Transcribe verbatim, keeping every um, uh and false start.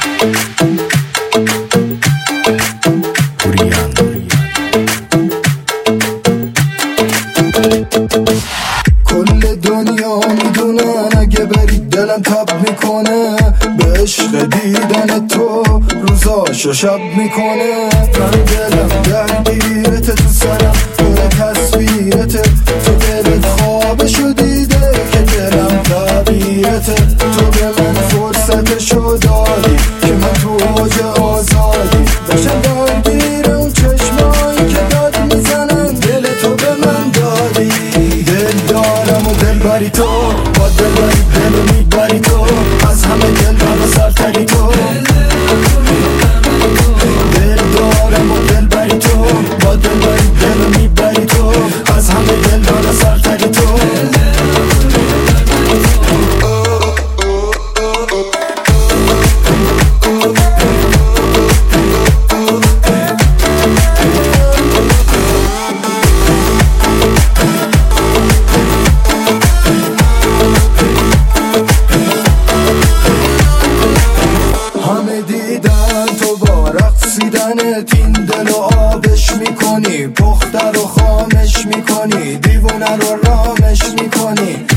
کل دنیا میدونن اگه برید دلم تب میکنه، به عشق دیدن تو روزاشو شب میکنه. من دلم درگیرته، تو سرم پر تصویرته، تو دلت خوابشو دیده که دلم تعبیرته. تو به من فرصتشو دادی که من تو اوج آزادی باشم درگیر اون چشمایی که داد میزنن، دل تو به من دادی. دل دارم و دل بری تو، با دل بری دل میبری تو، از همه دل دارم سرتری تو. دل دارم و دل بری تو، با دل بری دل میبری تو، از همه دل دارم سرتری تو. این دل و آبش میکنی، پخته رو خامش میکنی، دیوونه رو رامش میکنی.